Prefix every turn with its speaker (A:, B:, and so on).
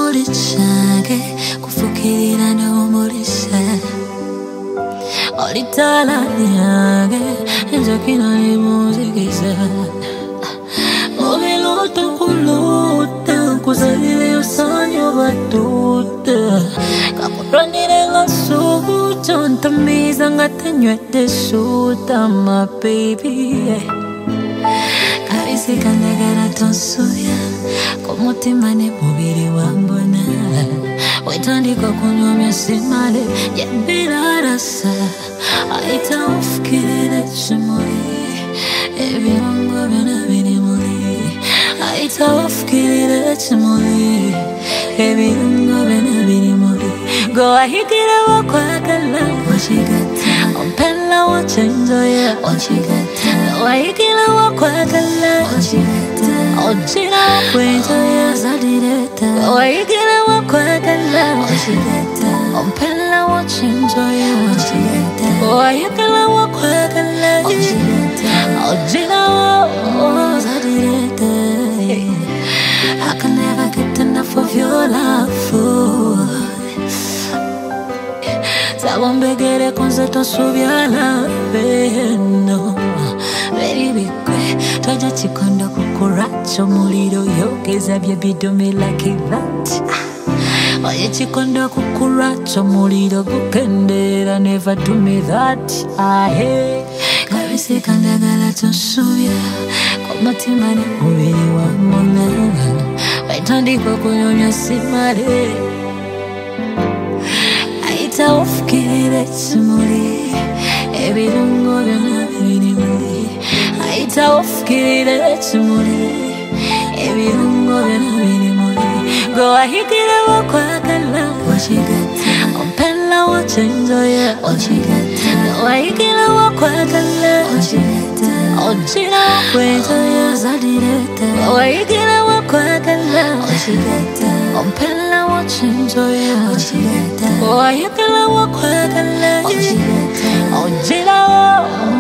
A: muri change kufukirira n'umurisa Olitala nyange Njokina ni muzikisa Moviluto kuluta Kuzalile usanyo batuta Kakurandire la subuto Ntamiza ngatanywete suta my baby Kabisi kandagara tonsuya Kumutima ne mubiri wambona Wetandika kunyomya simale Yembira rasa Aita ufukirire chimuri Ebirungo byona biri muri Aita ufukirire chimuri Ebirungo byona biri muri Go ahigire wakwagala What you got Ompela wachenjoya What you got Go ahigire wakwagala What you got Ojira wakwenjoya Zadireta Go ahigire wakwagala What you got Ompela wachenjoya What you got Go ahigire wakwagala What you got Ojira Zadireta I can never get enough of your love Sabombegere konzeto subyala beno Baby kwe Toja chikondo kukuracho muliro Yogeza bye bidome like that Oye chikondo kukuracho muliro Gukendera never do me that Ahe Kabisi kandagala tosubya Komatima ni mubiri wa mona Waitandikwa kunyonya simare Aita ufukirire chimuri Ebirungo byona biri muri Aita ufukirire chimuri Ebirungo byona biri muri Go ahigire wakwagala What you got Ompela wachenjoya What you got Go ahigire wakwagala What you got Ojira wakwenjoya Zadireta Go ahigire wakwagala What you got Ompela wachenjoya What you got Go ahigire wakwagala What you got Ojira